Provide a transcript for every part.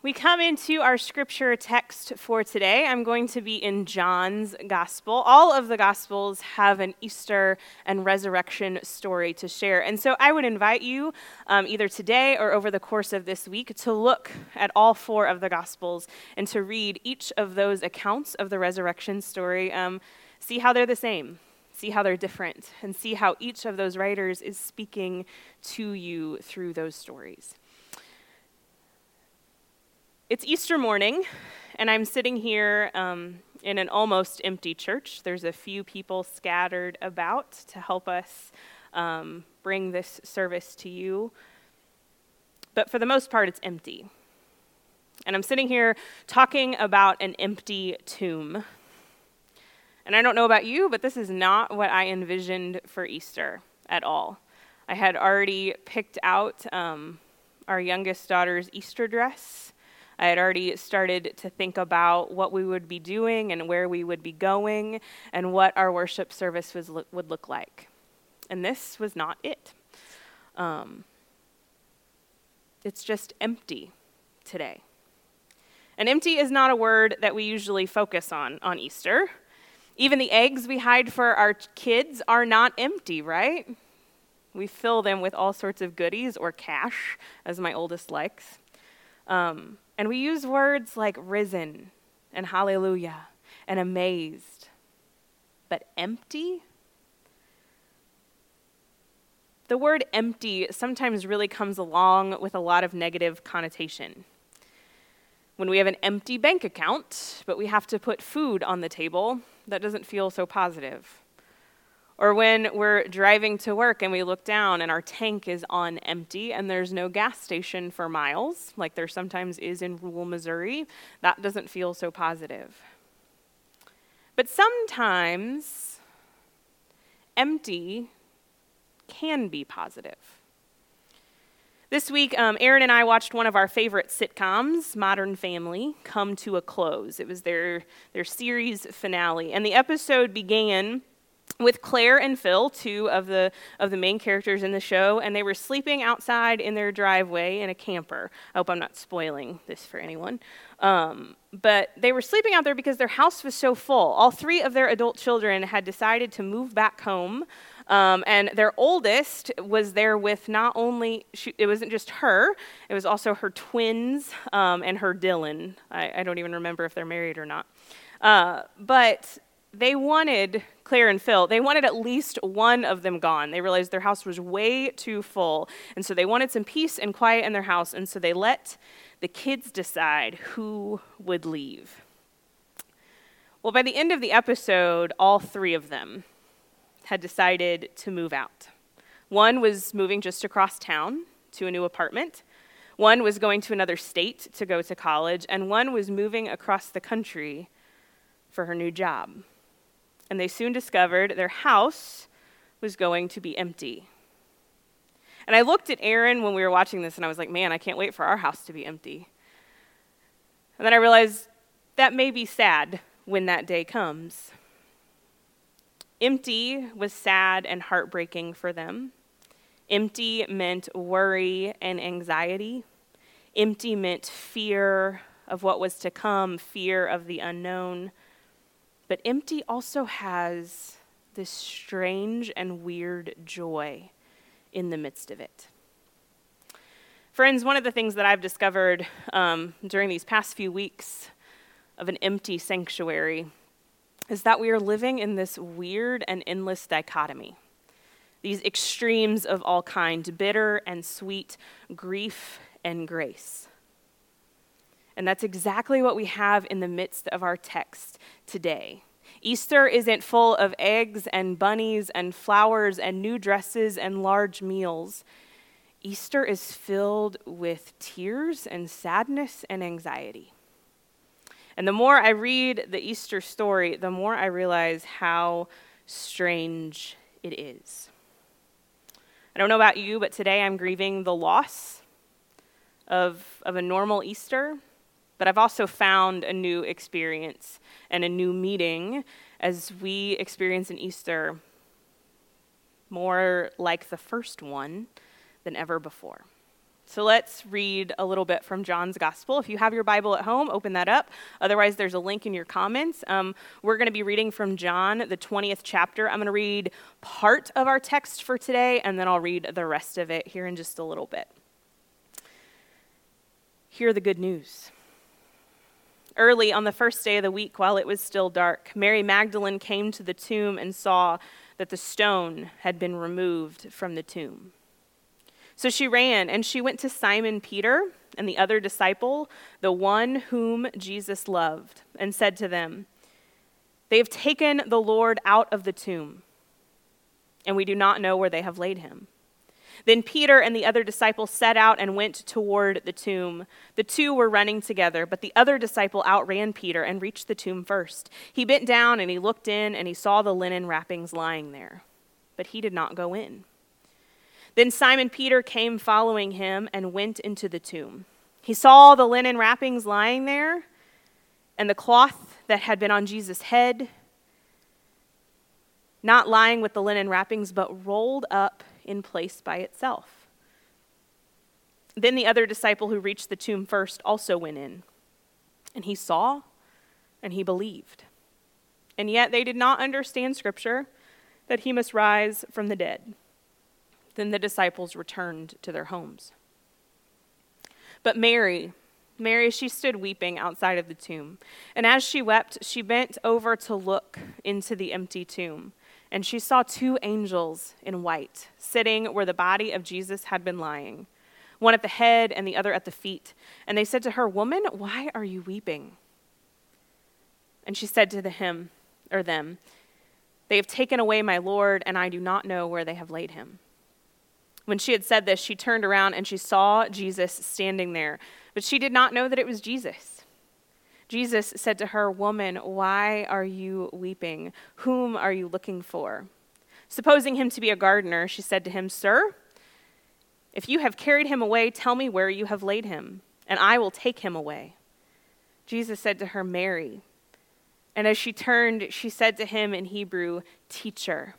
We come into our scripture text for today. I'm going to be in John's gospel. All of the gospels have an Easter and resurrection story to share. And so I would invite you either today or over the course of this week to look at all four of the gospels and to read each of those accounts of the resurrection story. See how they're the same, see how they're different, and see how each of those writers is speaking to you through those stories. It's Easter morning, and I'm sitting here in an almost empty church. There's a few people scattered about to help us bring this service to you. But for the most part, it's empty. And I'm sitting here talking about an empty tomb. And I don't know about you, but this is not what I envisioned for Easter at all. I had already picked out our youngest daughter's Easter dress. I had already started to think about what we would be doing and where we would be going and what our worship service would look like. And this was not it. It's just empty today. And empty is not a word that we usually focus on Easter. Even the eggs we hide for our kids are not empty, right? We fill them with all sorts of goodies or cash, as my oldest likes. And we use words like risen and hallelujah and amazed. But empty? The word empty sometimes really comes along with a lot of negative connotation. When we have an empty bank account, but we have to put food on the table, that doesn't feel so positive. Or when we're driving to work and we look down and our tank is on empty and there's no gas station for miles, like there sometimes is in rural Missouri, that doesn't feel so positive. But sometimes empty can be positive. This week, Aaron and I watched one of our favorite sitcoms, Modern Family, come to a close. It was their series finale, and the episode began with Claire and Phil, two of the main characters in the show, and they were sleeping outside in their driveway in a camper. I hope I'm not spoiling this for anyone. But they were sleeping out there because their house was so full. All three of their adult children had decided to move back home, and their oldest was there with not only, it wasn't just her, it was also her twins and her Dylan. I don't even remember if they're married or not. But they wanted, Claire and Phil, they wanted at least one of them gone. They realized their house was way too full, and so they wanted some peace and quiet in their house, and so they let the kids decide who would leave. Well, by the end of the episode, all three of them had decided to move out. One was moving just across town to a new apartment. One was going to another state to go to college, and one was moving across the country for her new job. And they soon discovered their house was going to be empty. And I looked at Aaron when we were watching this, and I was like, man, I can't wait for our house to be empty. And then I realized that may be sad when that day comes. Empty was sad and heartbreaking for them. Empty meant worry and anxiety. Empty meant fear of what was to come, fear of the unknown. But empty also has this strange and weird joy in the midst of it. Friends, one of the things that I've discovered during these past few weeks of an empty sanctuary is that we are living in this weird and endless dichotomy. These extremes of all kinds, bitter and sweet, grief and grace. And that's exactly what we have in the midst of our text today. Easter isn't full of eggs and bunnies and flowers and new dresses and large meals. Easter is filled with tears and sadness and anxiety. And the more I read the Easter story, the more I realize how strange it is. I don't know about you, but today I'm grieving the loss of a normal Easter. But I've also found a new experience and a new meaning as we experience an Easter more like the first one than ever before. So let's read a little bit from John's Gospel. If you have your Bible at home, open that up. Otherwise, there's a link in your comments. We're going to be reading from John, the 20th chapter. I'm going to read part of our text for today, and then I'll read the rest of it here in just a little bit. Hear the good news. Early on the first day of the week, while it was still dark, Mary Magdalene came to the tomb and saw that the stone had been removed from the tomb. So she ran and she went to Simon Peter and the other disciple, the one whom Jesus loved, and said to them, "They have taken the Lord out of the tomb, and we do not know where they have laid him." Then Peter and the other disciple set out and went toward the tomb. The two were running together, but the other disciple outran Peter and reached the tomb first. He bent down and he looked in and he saw the linen wrappings lying there, but he did not go in. Then Simon Peter came following him and went into the tomb. He saw the linen wrappings lying there and the cloth that had been on Jesus' head, not lying with the linen wrappings, but rolled up in place by itself. Then the other disciple who reached the tomb first also went in, and he saw and he believed. And yet they did not understand Scripture that he must rise from the dead. Then the disciples returned to their homes. But Mary, she stood weeping outside of the tomb. And as she wept, she bent over to look into the empty tomb. And she saw two angels in white, sitting where the body of Jesus had been lying, one at the head and the other at the feet. And they said to her, "Woman, why are you weeping?" And she said to them, "They have taken away my Lord, and I do not know where they have laid him." When she had said this, she turned around and she saw Jesus standing there, but she did not know that it was Jesus. Jesus said to her, "Woman, why are you weeping? Whom are you looking for?" Supposing him to be a gardener, she said to him, "Sir, if you have carried him away, tell me where you have laid him, and I will take him away." Jesus said to her, "Mary." And as she turned, she said to him in Hebrew, "Teacher."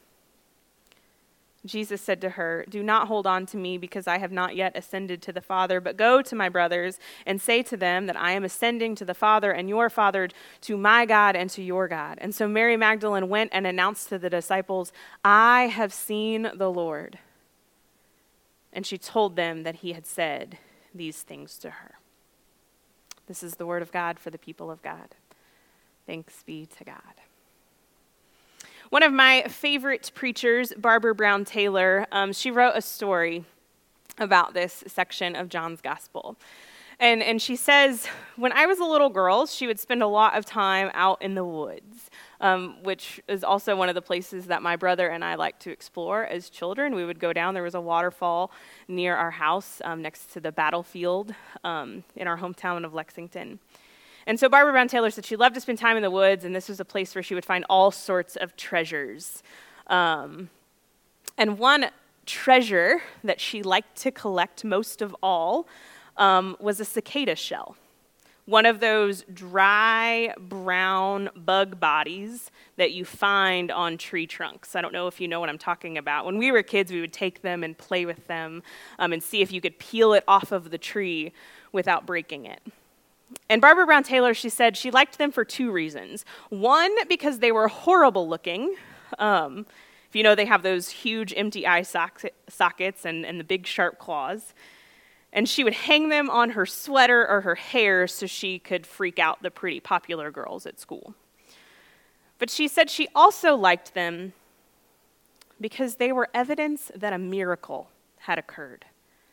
Jesus said to her, "Do not hold on to me because I have not yet ascended to the Father, but go to my brothers and say to them that I am ascending to the Father and your Father, to my God and to your God." And so Mary Magdalene went and announced to the disciples, "I have seen the Lord." And she told them that he had said these things to her. This is the word of God for the people of God. Thanks be to God. One of my favorite preachers, Barbara Brown Taylor, she wrote a story about this section of John's Gospel. And she says, when I was a little girl, she would spend a lot of time out in the woods, which is also one of the places that my brother and I liked to explore as children. We would go down. There was a waterfall near our house next to the battlefield in our hometown of Lexington. And so Barbara Brown Taylor said she loved to spend time in the woods, and this was a place where she would find all sorts of treasures. And one treasure that she liked to collect most of all was a cicada shell, one of those dry, brown bug bodies that you find on tree trunks. I don't know if you know what I'm talking about. When we were kids, we would take them and play with them and see if you could peel it off of the tree without breaking it. And Barbara Brown Taylor, she said she liked them for two reasons. One, because they were horrible looking. If you know, they have those huge empty eye sockets and the big sharp claws. And she would hang them on her sweater or her hair so she could freak out the pretty popular girls at school. But she said she also liked them because they were evidence that a miracle had occurred.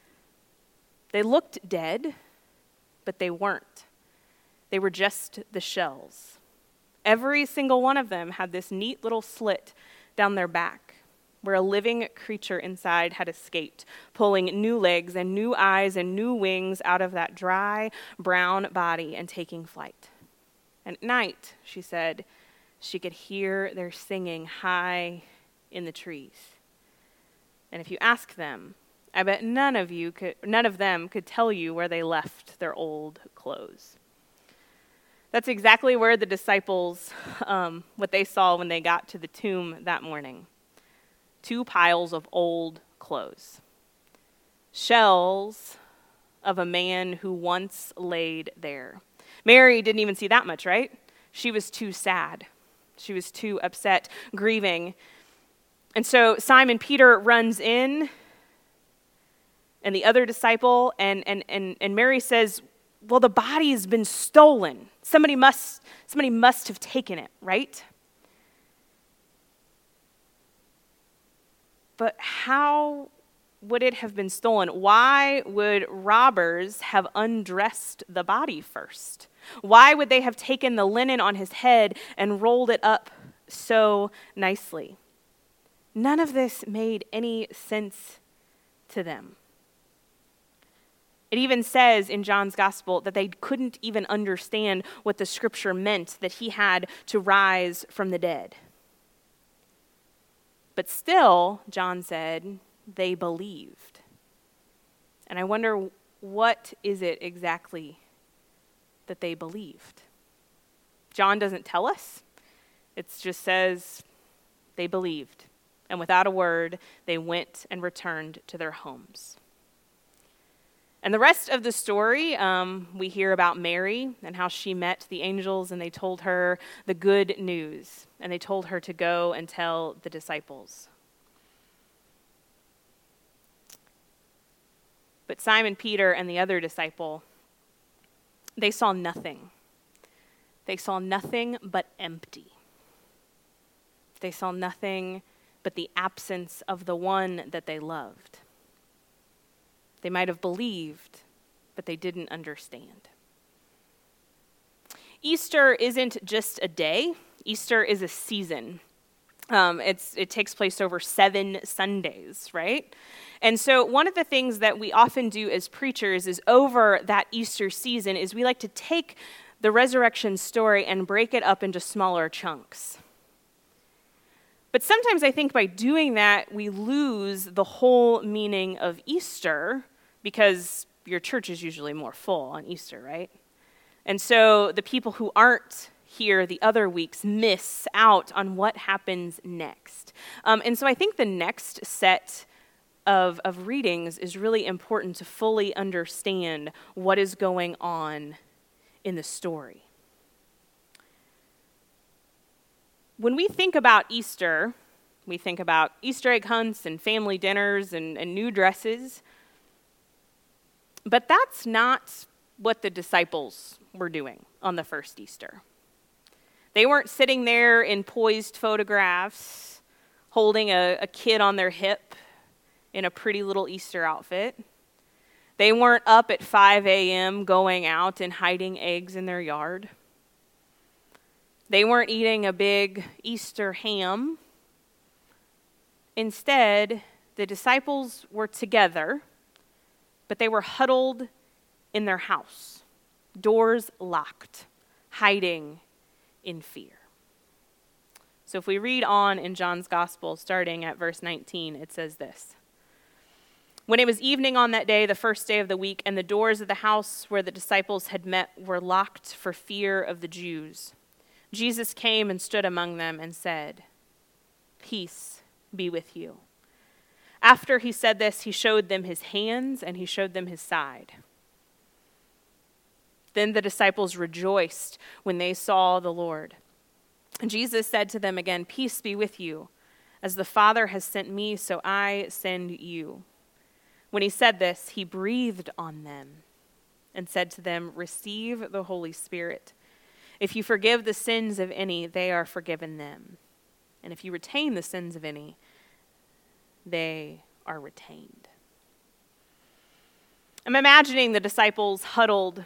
They looked dead, but they weren't. They were just the shells. Every single one of them had this neat little slit down their back where a living creature inside had escaped, pulling new legs and new eyes and new wings out of that dry, brown body and taking flight. And at night, she said, she could hear their singing high in the trees. And if you ask them, I bet none of them could tell you where they left their old clothes. That's exactly where the disciples, what they saw when they got to the tomb that morning. 2 piles of old clothes. Shells of a man who once laid there. Mary didn't even see that much, right? She was too sad. She was too upset, grieving. And so Simon Peter runs in, and the other disciple, and Mary says, well, the body's been stolen. Somebody must have taken it, right? But how would it have been stolen? Why would robbers have undressed the body first? Why would they have taken the linen on his head and rolled it up so nicely? None of this made any sense to them. It even says in John's gospel that they couldn't even understand what the scripture meant, that he had to rise from the dead. But still, John said, they believed. And I wonder, what is it exactly that they believed? John doesn't tell us. It just says they believed. And without a word, they went and returned to their homes. And the rest of the story, we hear about Mary and how she met the angels and they told her the good news. And they told her to go and tell the disciples. But Simon Peter and the other disciple, they saw nothing. They saw nothing but empty. They saw nothing but the absence of the one that they loved. They might have believed, but they didn't understand. Easter isn't just a day. Easter is a season. It takes place over 7 Sundays, right? And so one of the things that we often do as preachers is over that Easter season is we like to take the resurrection story and break it up into smaller chunks. But sometimes I think by doing that, we lose the whole meaning of Easter because your church is usually more full on Easter, right? And so the people who aren't here the other weeks miss out on what happens next. And so I think the next set of readings is really important to fully understand what is going on in the story. When we think about Easter, we think about Easter egg hunts and family dinners and new dresses. But that's not what the disciples were doing on the first Easter. They weren't sitting there in poised photographs, holding a kid on their hip in a pretty little Easter outfit. They weren't up at 5 a.m. going out and hiding eggs in their yard. They weren't eating a big Easter ham. Instead, the disciples were together, but they were huddled in their house, doors locked, hiding in fear. So if we read on in John's gospel, starting at verse 19, it says this. When it was evening on that day, the first day of the week, and the doors of the house where the disciples had met were locked for fear of the Jews, Jesus came and stood among them and said, "Peace be with you." After he said this, he showed them his hands and he showed them his side. Then the disciples rejoiced when they saw the Lord. And Jesus said to them again, "Peace be with you. As the Father has sent me, so I send you." When he said this, he breathed on them and said to them, "Receive the Holy Spirit. If you forgive the sins of any, they are forgiven them. And if you retain the sins of any, they are retained." I'm imagining the disciples huddled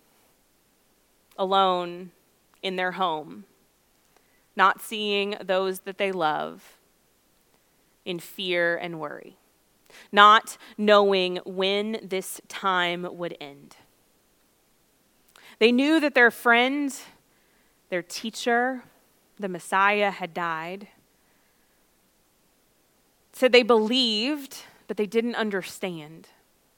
alone in their home, not seeing those that they love, in fear and worry, not knowing when this time would end. They knew that their friend, their teacher, the Messiah, had died. So they believed, but they didn't understand.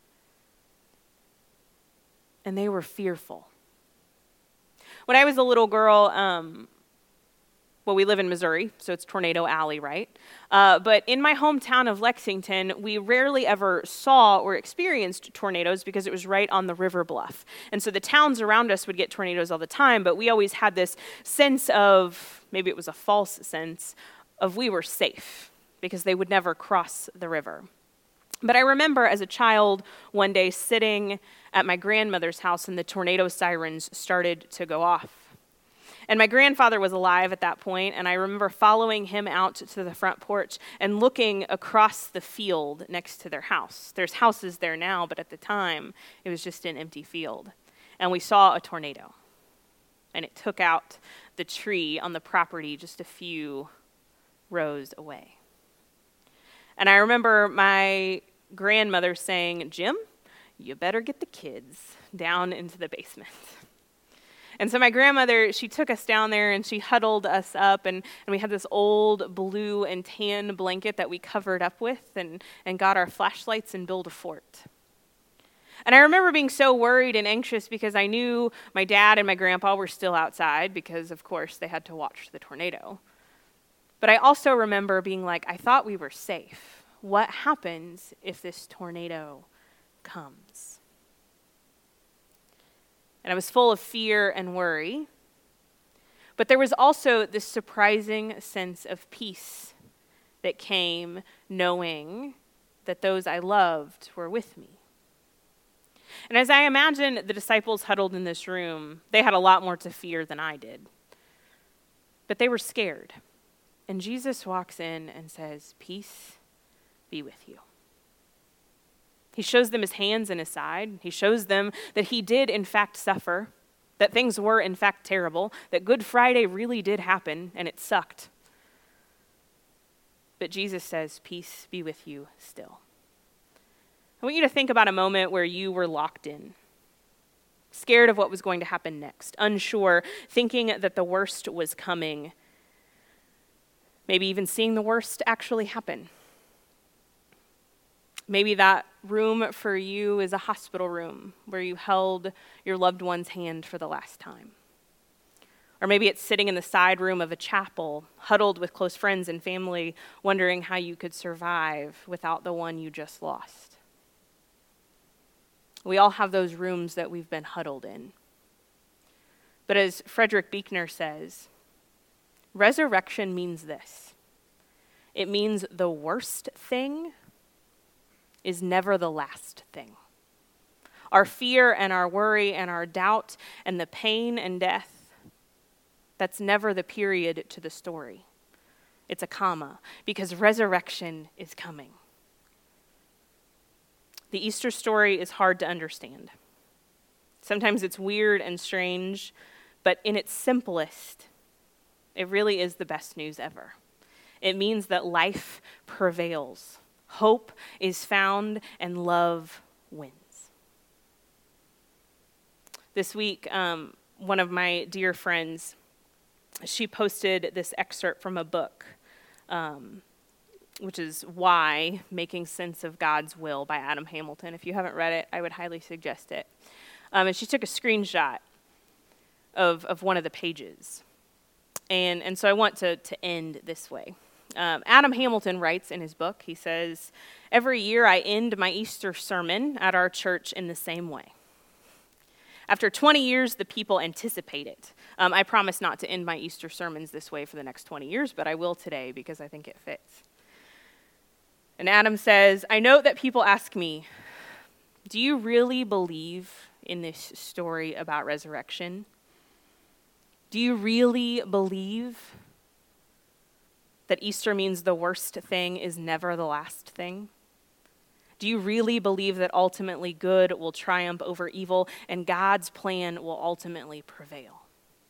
And they were fearful. When I was a little girl, well, we live in Missouri, so it's Tornado Alley, right? But in my hometown of Lexington, we rarely ever saw or experienced tornadoes because it was right on the river bluff. And so the towns around us would get tornadoes all the time, but we always had this sense of, maybe it was a false sense, of we were safe because they would never cross the river. But I remember as a child one day sitting at my grandmother's house and the tornado sirens started to go off. And my grandfather was alive at that point, and I remember following him out to the front porch and looking across the field next to their house. There's houses there now, but at the time, it was just an empty field. And we saw a tornado, and it took out the tree on the property just a few rows away. And I remember my grandmother saying, "Jim, you better get the kids down into the basement." And so my grandmother, she took us down there and she huddled us up, and we had this old blue and tan blanket that we covered up with and got our flashlights and built a fort. And I remember being so worried and anxious because I knew my dad and my grandpa were still outside because, of course, they had to watch the tornado. But I also remember being like, I thought we were safe. What happens if this tornado comes? And I was full of fear and worry. But there was also this surprising sense of peace that came knowing that those I loved were with me. And as I imagine the disciples huddled in this room, they had a lot more to fear than I did. But they were scared. And Jesus walks in and says, "Peace be with you." He shows them his hands and his side. He shows them that he did in fact suffer, that things were in fact terrible, that Good Friday really did happen and it sucked. But Jesus says, "Peace be with you still." I want you to think about a moment where you were locked in, scared of what was going to happen next, unsure, thinking that the worst was coming, maybe even seeing the worst actually happen. Maybe that room for you is a hospital room where you held your loved one's hand for the last time. Or maybe it's sitting in the side room of a chapel, huddled with close friends and family, wondering how you could survive without the one you just lost. We all have those rooms that we've been huddled in. But as Frederick Buechner says, resurrection means this. It means the worst thing is never the last thing. Our fear and our worry and our doubt and the pain and death, that's never the period to the story. It's a comma, because resurrection is coming. The Easter story is hard to understand. Sometimes it's weird and strange, but in its simplest, it really is the best news ever. It means that life prevails. Hope is found, and love wins. This week, one of my dear friends, she posted this excerpt from a book, which is Why, Making Sense of God's Will by Adam Hamilton. If you haven't read it, I would highly suggest it. And she took a screenshot of one of the pages. And so I want to end this way. Adam Hamilton writes in his book, he says, "Every year I end my Easter sermon at our church in the same way. After 20 years, the people anticipate it. I promise not to end my Easter sermons this way for the next 20 years, but I will today because I think it fits." And Adam says, "I note that people ask me, do you really believe in this story about resurrection? Do you really believe that Easter means the worst thing is never the last thing? Do you really believe that ultimately good will triumph over evil and God's plan will ultimately prevail?"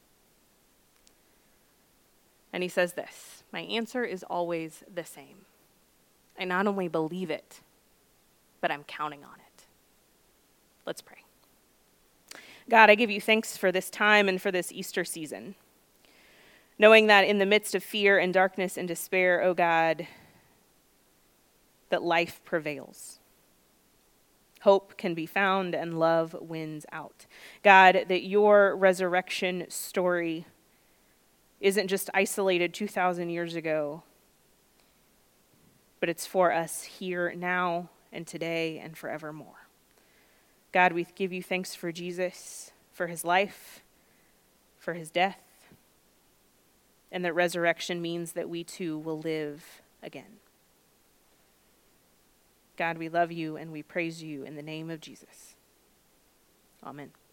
And he says this, "My answer is always the same. I not only believe it, but I'm counting on it." Let's pray. God, I give you thanks for this time and for this Easter season. Knowing that in the midst of fear and darkness and despair, oh God, that life prevails. Hope can be found and love wins out. God, that your resurrection story isn't just isolated 2,000 years ago, but it's for us here, now, and today, and forevermore. God, we give you thanks for Jesus, for his life, for his death, and that resurrection means that we too will live again. God, we love you and we praise you in the name of Jesus. Amen.